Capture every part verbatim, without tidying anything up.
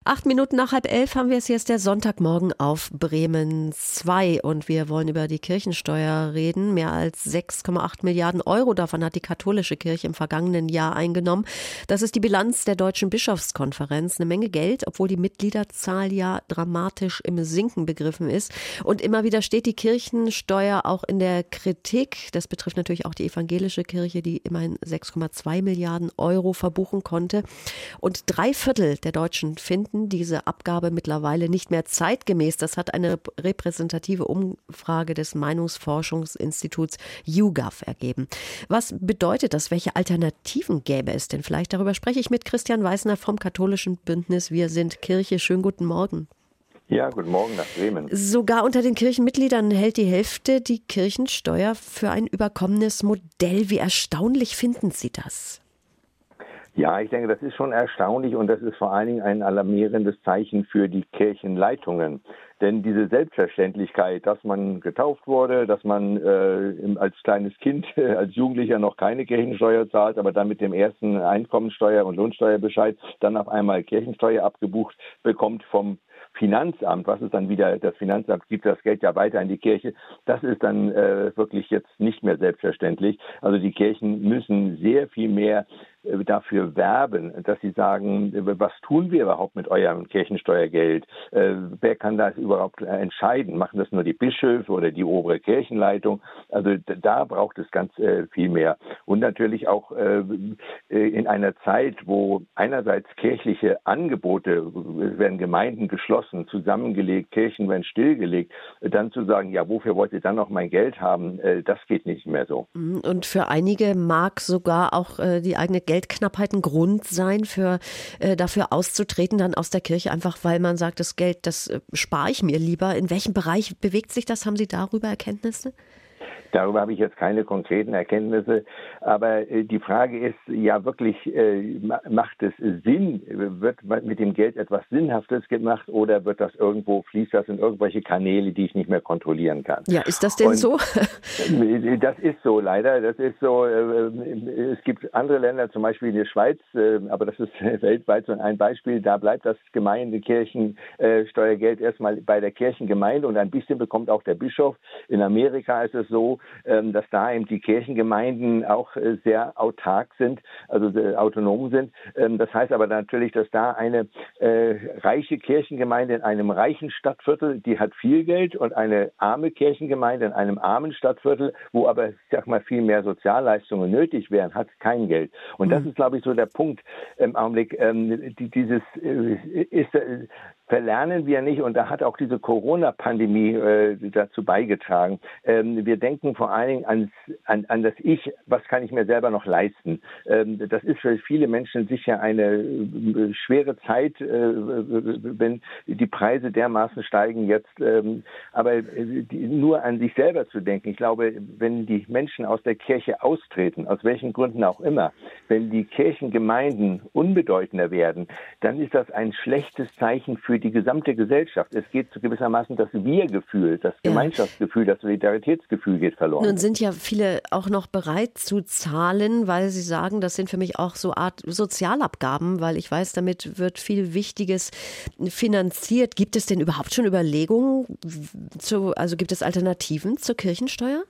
Acht Minuten nach halb elf haben wir es. Hier ist der Sonntagmorgen auf Bremen zwei und wir wollen über die Kirchensteuer reden. Mehr als sechs Komma acht Milliarden Euro davon hat die katholische Kirche im vergangenen Jahr eingenommen. Das ist die Bilanz der Deutschen Bischofskonferenz. Eine Menge Geld, obwohl die Mitgliederzahl ja dramatisch im Sinken begriffen ist. Und immer wieder steht die Kirchensteuer auch in der Kritik. Das betrifft natürlich auch die evangelische Kirche, die immerhin sechs Komma zwei Milliarden Euro verbuchen konnte. Und drei Viertel der Deutschen finden diese Abgabe mittlerweile nicht mehr zeitgemäß. Das hat eine repräsentative Umfrage des Meinungsforschungsinstituts YouGov ergeben. Was bedeutet das? Welche Alternativen gäbe es denn vielleicht? Darüber spreche ich mit Christian Weißner vom Katholischen Bündnis Wir sind Kirche. Schönen guten Morgen. Ja, guten Morgen nach Bremen. Sogar unter den Kirchenmitgliedern hält die Hälfte die Kirchensteuer für ein überkommenes Modell. Wie erstaunlich finden Sie das? Ja, ich denke, das ist schon erstaunlich und das ist vor allen Dingen ein alarmierendes Zeichen für die Kirchenleitungen. Denn diese Selbstverständlichkeit, dass man getauft wurde, dass man äh, als kleines Kind, äh, als Jugendlicher noch keine Kirchensteuer zahlt, aber dann mit dem ersten Einkommensteuer- und Lohnsteuerbescheid dann auf einmal Kirchensteuer abgebucht bekommt vom Finanzamt, was es dann wieder, das Finanzamt gibt das Geld ja weiter in die Kirche, das ist dann äh, wirklich jetzt nicht mehr selbstverständlich. Also die Kirchen müssen sehr viel mehr äh, dafür werben, dass sie sagen, was tun wir überhaupt mit eurem Kirchensteuergeld? Äh, wer kann das überhaupt entscheiden? Machen das nur die Bischöfe oder die obere Kirchenleitung? Also da braucht es ganz äh, viel mehr. Und natürlich auch äh, in einer Zeit, wo einerseits kirchliche Angebote, es werden Gemeinden geschlossen, zusammengelegt, Kirchen werden stillgelegt, dann zu sagen, ja, wofür wollt ihr dann noch mein Geld haben, äh, das geht nicht mehr so. Und für einige mag sogar auch äh, die eigene Geldknappheit ein Grund sein, für äh, dafür auszutreten dann aus der Kirche, einfach weil man sagt, das Geld, das äh, spare ich mir lieber. In welchem Bereich bewegt sich das? Haben Sie darüber Erkenntnisse? Darüber habe ich jetzt keine konkreten Erkenntnisse, aber äh, die Frage ist ja wirklich, äh, macht es Sinn, wird mit dem Geld etwas Sinnhaftes gemacht oder wird das irgendwo, fließt das in irgendwelche Kanäle, die ich nicht mehr kontrollieren kann? Ja, ist das denn Und so? Das ist so leider, das ist so, äh, es gibt andere Länder, zum Beispiel die Schweiz, äh, aber das ist weltweit so ein Beispiel, da bleibt das Gemeindekirchensteuergeld erstmal bei der Kirchengemeinde und ein bisschen bekommt auch der Bischof. In Amerika ist es so, dass da eben die Kirchengemeinden auch sehr autark sind, also autonom sind. Das heißt aber natürlich, dass da eine äh, reiche Kirchengemeinde in einem reichen Stadtviertel, die hat viel Geld und eine arme Kirchengemeinde in einem armen Stadtviertel, wo aber, ich sag mal, viel mehr Sozialleistungen nötig wären, hat kein Geld. Und das ist, glaube ich, so der Punkt im Augenblick. Ähm, die, dieses äh, ist äh, verlernen wir nicht und da hat auch diese Corona-Pandemie äh, dazu beigetragen. Ähm, wir denken vor allen Dingen ans, an, an das Ich, was kann ich mir selber noch leisten. Ähm, das ist für viele Menschen sicher eine äh, schwere Zeit, äh, wenn die Preise dermaßen steigen jetzt. Ähm, aber äh, die, nur an sich selber zu denken, ich glaube, wenn die Menschen aus der Kirche austreten, aus welchen Gründen auch immer, wenn die Kirchengemeinden unbedeutender werden, dann ist das ein schlechtes Zeichen für die gesamte Gesellschaft. Es geht zu gewissermaßen das Wir-Gefühl, das Gemeinschaftsgefühl, das Solidaritätsgefühl geht verloren. Nun sind ja viele auch noch bereit zu zahlen, weil sie sagen, das sind für mich auch so Art Sozialabgaben, weil ich weiß, damit wird viel Wichtiges finanziert. Gibt es denn überhaupt schon Überlegungen, zu, also gibt es Alternativen zur Kirchensteuer?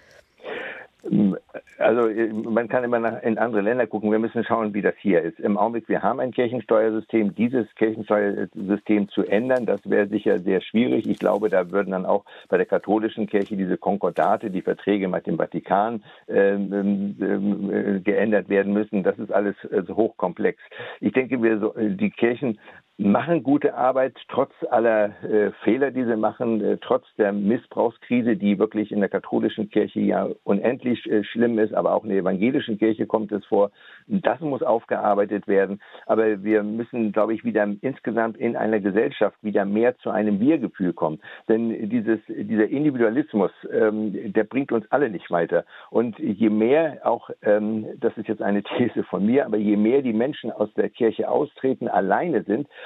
Also man kann immer nach, in andere Länder gucken. Wir müssen schauen, wie das hier ist. Im Augenblick, wir haben ein Kirchensteuersystem. Dieses Kirchensteuersystem zu ändern, das wäre sicher sehr schwierig. Ich glaube, da würden dann auch bei der katholischen Kirche diese Konkordate, die Verträge mit dem Vatikan ähm, ähm, geändert werden müssen. Das ist alles also hochkomplex. Ich denke, wir so, die Kirchen machen gute Arbeit, trotz aller äh, Fehler, die sie machen, äh, trotz der Missbrauchskrise, die wirklich in der katholischen Kirche ja unendlich äh, schlimm ist, aber auch in der evangelischen Kirche kommt es vor. Das muss aufgearbeitet werden. Aber wir müssen, glaube ich, wieder insgesamt in einer Gesellschaft wieder mehr zu einem Wir-Gefühl kommen. Denn dieses, dieser Individualismus, ähm, der bringt uns alle nicht weiter. Und je mehr auch, ähm, das ist jetzt eine These von mir, aber je mehr die Menschen aus der Kirche austreten, alleine sind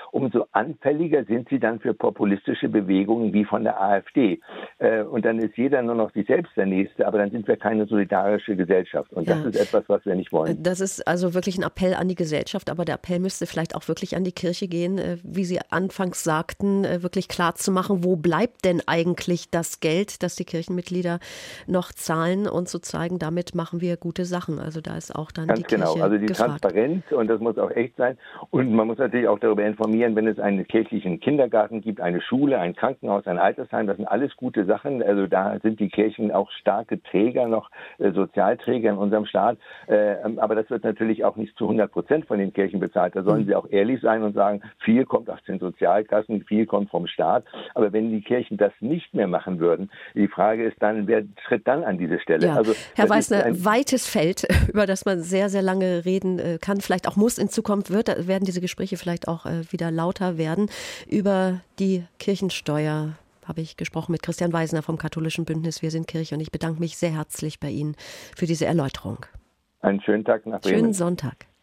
umso anfälliger sind sie dann für populistische Bewegungen wie von der AfD. Äh, und dann ist jeder nur noch sich selbst der Nächste, aber dann sind wir keine solidarische Gesellschaft. Und das ja. ist etwas, was wir nicht wollen. Das ist also wirklich ein Appell an die Gesellschaft, aber der Appell müsste vielleicht auch wirklich an die Kirche gehen, wie Sie anfangs sagten, wirklich klar zu machen, wo bleibt denn eigentlich das Geld, das die Kirchenmitglieder noch zahlen, und zu zeigen, damit machen wir gute Sachen. Also da ist auch dann Ganz die Kirche genau, also die gefragt. Transparenz, und das muss auch echt sein. Und man muss natürlich auch darüber informieren, wenn es einen kirchlichen Kindergarten gibt, eine Schule, ein Krankenhaus, ein Altersheim, das sind alles gute Sachen. Also da sind die Kirchen auch starke Träger, noch äh, Sozialträger in unserem Staat. Äh, aber das wird natürlich auch nicht zu hundert Prozent von den Kirchen bezahlt. Da sollen mhm. sie auch ehrlich sein und sagen, viel kommt aus den Sozialkassen, viel kommt vom Staat. Aber wenn die Kirchen das nicht mehr machen würden, die Frage ist dann, wer tritt dann an diese Stelle? Ja. Also, Herr Weisner, ein weites Feld, über das man sehr, sehr lange reden kann, vielleicht auch muss in Zukunft, wird, werden diese Gespräche vielleicht auch wieder lauter werden. Über die Kirchensteuer habe ich gesprochen mit Christian Weisner vom Katholischen Bündnis Wir sind Kirche, und ich bedanke mich sehr herzlich bei Ihnen für diese Erläuterung. Einen schönen Tag nach Bremen. Schönen Sonntag.